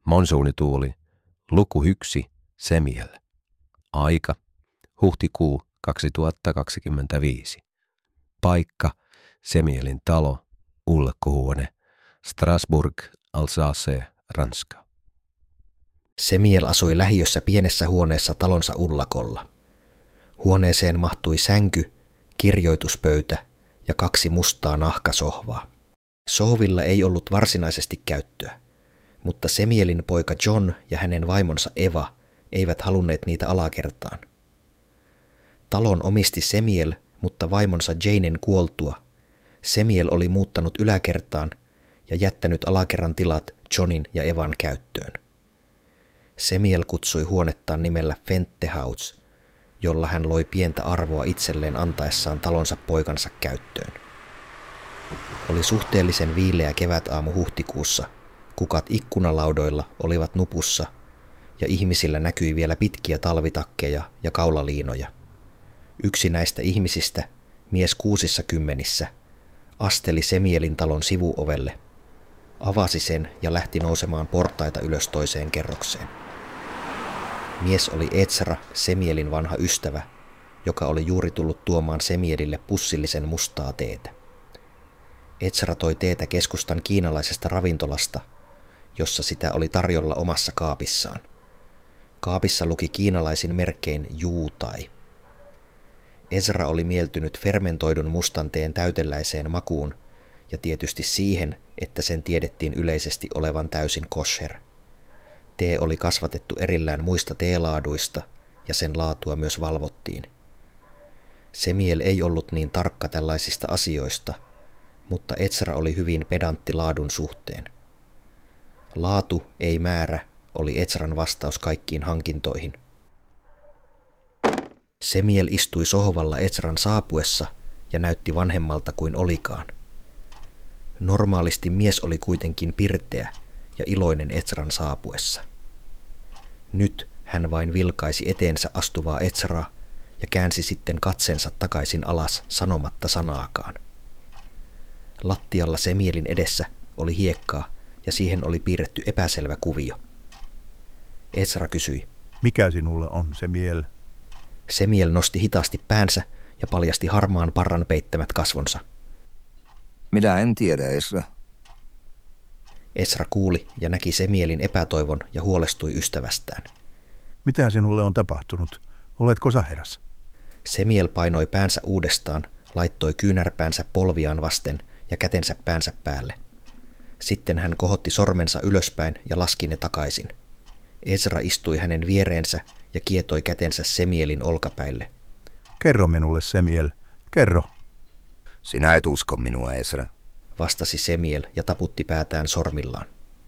Monsuunituuli, luku 1, Semiel. Aika, huhtikuu 2025. Paikka, Semielin talo, ulkohuone, Strasbourg, Alsace, Ranska. Semiel asui lähiössä pienessä huoneessa talonsa ullakolla. Huoneeseen mahtui sänky, kirjoituspöytä ja 2 mustaa nahkasohvaa. Sohvilla ei ollut varsinaisesti käyttöä, mutta Semielin poika John ja hänen vaimonsa Eva eivät halunneet niitä alakertaan. Talon omisti Semiel, mutta vaimonsa Janen kuoltua Semiel oli muuttanut yläkertaan ja jättänyt alakerran tilat Johnin ja Evan käyttöön. Semiel kutsui huonettaan nimellä Fente House, jolla hän loi pientä arvoa itselleen antaessaan talonsa poikansa käyttöön. Oli suhteellisen viileä kevätaamu huhtikuussa, kukat ikkunalaudoilla olivat nupussa ja ihmisillä näkyi vielä pitkiä talvitakkeja ja kaulaliinoja. Yksi näistä ihmisistä, mies 60, asteli Semielin talon sivuovelle, avasi sen ja lähti nousemaan portaita ylös toiseen kerrokseen. Mies oli Ezra, Semielin vanha ystävä, joka oli juuri tullut tuomaan Semielille pussillisen mustaa teetä. Ezra toi teetä keskustan kiinalaisesta ravintolasta, jossa sitä oli tarjolla omassa kaapissaan. Kaapissa luki kiinalaisin merkein Juutai. Ezra oli mieltynyt fermentoidun mustan teen täyteläiseen makuun ja tietysti siihen, että sen tiedettiin yleisesti olevan täysin kosher. Tee oli kasvatettu erillään muista teelaaduista ja sen laatua myös valvottiin. Semiel ei ollut niin tarkka tällaisista asioista, mutta Ezra oli hyvin pedantti laadun suhteen. Laatu ei määrä oli Ezran vastaus kaikkiin hankintoihin. Semiel istui sohvalla Ezran saapuessa ja näytti vanhemmalta kuin olikaan. Normaalisti mies oli kuitenkin pirteä ja iloinen Ezran saapuessa. Nyt hän vain vilkaisi eteensä astuvaa Ezraa ja käänsi sitten katseensa takaisin alas sanomatta sanaakaan. Lattialla Semielin edessä oli hiekkaa ja siihen oli piirretty epäselvä kuvio. Ezra kysyi, mikä sinulle on, Semiel? Semiel nosti hitaasti päänsä ja paljasti harmaan parran peittämät kasvonsa. Minä en tiedä, Ezra. Ezra kuuli ja näki Semielin epätoivon ja huolestui ystävästään. Mitä sinulle on tapahtunut? Oletko sahiras? Semiel painoi päänsä uudestaan, laittoi kyynärpäänsä polviaan vasten ja kätensä päänsä päälle. Sitten hän kohotti sormensa ylöspäin ja laski ne takaisin. Ezra istui hänen viereensä ja kietoi kätensä Semielin olkapäille. Kerro minulle, Semiel. Kerro. Sinä et usko minua, Ezra, vastasi Semiel ja taputti päätään sormillaan.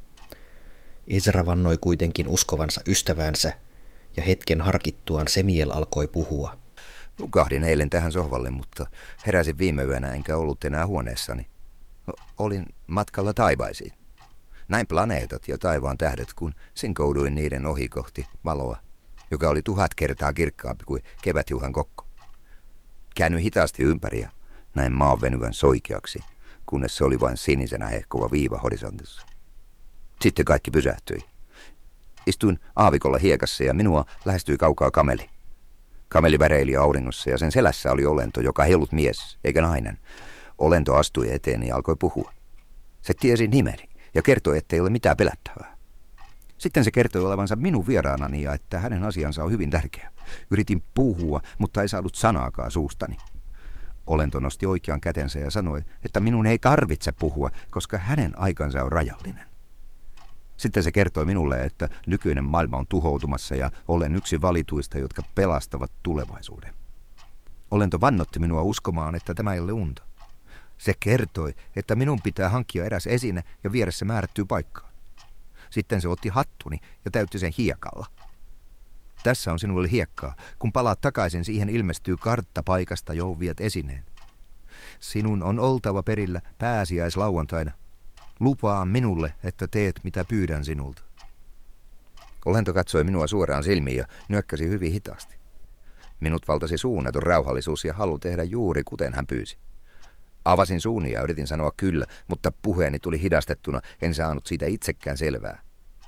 Ezra vannoi kuitenkin uskovansa ystäväänsä ja hetken harkittuaan Semiel alkoi puhua. Nukahdin eilen tähän sohvalle, mutta heräsin viime yönä enkä ollut enää huoneessani. Olin matkalla taivaisiin. Näin planeetat ja taivaan tähdet, kun sinkouduin niiden ohi kohti valoa, joka oli 1000 kertaa kirkkaampi kuin kevätjuhan kokko. Käännyin hitaasti ympäri ja näin maan venyvän soikeaksi, kunnes se oli vain sinisenä hehkuva viiva horisontissa. Sitten kaikki pysähtyi. Istuin aavikolla hiekassa ja minua lähestyi kaukaa kameli. Kameli väreili auringossa ja sen selässä oli olento, joka ei ollut mies eikä nainen. Olento astui eteen ja alkoi puhua. Se tiesi nimeni ja kertoi, ettei ole mitään pelättävää. Sitten se kertoi olevansa minun vieraanani ja että hänen asiansa on hyvin tärkeä. Yritin puhua, mutta ei saanut sanaakaan suustani. Olento nosti oikean kätensä ja sanoi, että minun ei tarvitse puhua, koska hänen aikansa on rajallinen. Sitten se kertoi minulle, että nykyinen maailma on tuhoutumassa ja olen yksi valituista, jotka pelastavat tulevaisuuden. Olento vannotti minua uskomaan, että tämä ei ole unta. Se kertoi, että minun pitää hankkia eräs esine ja viedä se määrättyyn paikkaan. Sitten se otti hattuni ja täytti sen hiekalla. Tässä on sinulle hiekkaa. Kun palaat takaisin, siihen ilmestyy kartta paikasta, johon viet esineen. Sinun on oltava perillä pääsiäislauantaina. Lupaa minulle, että teet mitä pyydän sinulta. Olento katsoi minua suoraan silmiin ja nyökkäsi hyvin hitaasti. Minut valtasi suunnaton rauhallisuus ja halu tehdä juuri kuten hän pyysi. Avasin suuni ja yritin sanoa kyllä, mutta puheeni tuli hidastettuna, en saanut siitä itsekään selvää.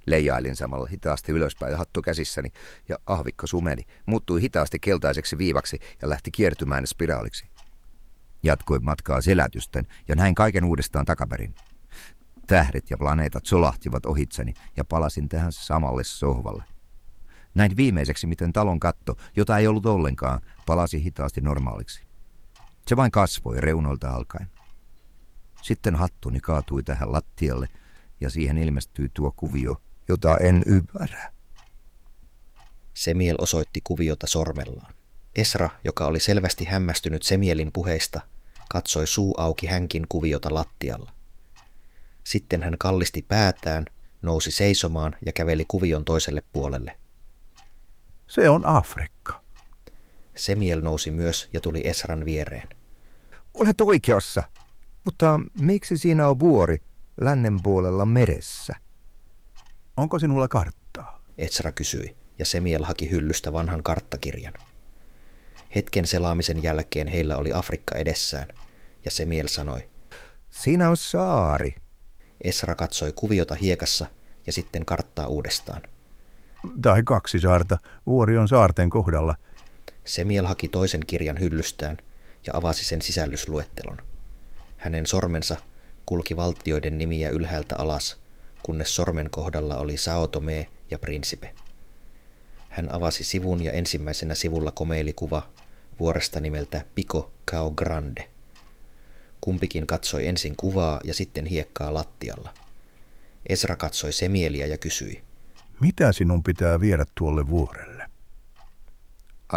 Leijailin samalla hitaasti ylöspäin hattu käsissäni ja ahvikko sumeni, muuttui hitaasti keltaiseksi viivaksi ja lähti kiertymään spiraaliksi. Jatkoin matkaa selätysten ja näin kaiken uudestaan takaperin. Tähdet ja planeetat solahtivat ohitseni ja palasin tähän samalle sohvalle. Näin viimeiseksi, miten talon katto, jota ei ollut ollenkaan, palasi hitaasti normaaliksi. Se vain kasvoi reunoilta alkaen. Sitten hattuni kaatui tähän lattialle ja siihen ilmestyi tuo kuvio, jota en ymmärrä. Semiel osoitti kuviota sormellaan. Esra, joka oli selvästi hämmästynyt Semielin puheista, katsoi suu auki hänkin kuviota lattialla. Sitten hän kallisti päätään, nousi seisomaan ja käveli kuvion toiselle puolelle. Se on Afrikka. Semiel nousi myös ja tuli Esran viereen. Olet oikeassa, mutta miksi siinä on vuori lännen puolella meressä? Onko sinulla karttaa? Esra kysyi, ja Semiel haki hyllystä vanhan karttakirjan. Hetken selaamisen jälkeen heillä oli Afrikka edessään, ja Semiel sanoi, Siinä on saari. Esra katsoi kuviota hiekassa ja sitten karttaa uudestaan. Tai 2 saarta. Vuori on saarten kohdalla. Semiel haki toisen kirjan hyllystään ja avasi sen sisällysluettelon. Hänen sormensa kulki valtioiden nimiä ylhäältä alas, kunnes sormen kohdalla oli Sao Tomé ja Principe. Hän avasi sivun ja ensimmäisenä sivulla komeili kuva vuoresta nimeltä Pico Cao Grande. Kumpikin katsoi ensin kuvaa ja sitten hiekkaa lattialla. Esra katsoi Semieliä ja kysyi. Mitä sinun pitää viedä tuolle vuorelle?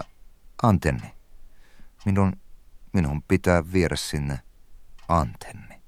Antenni. Minun pitää viedä sinne antenni.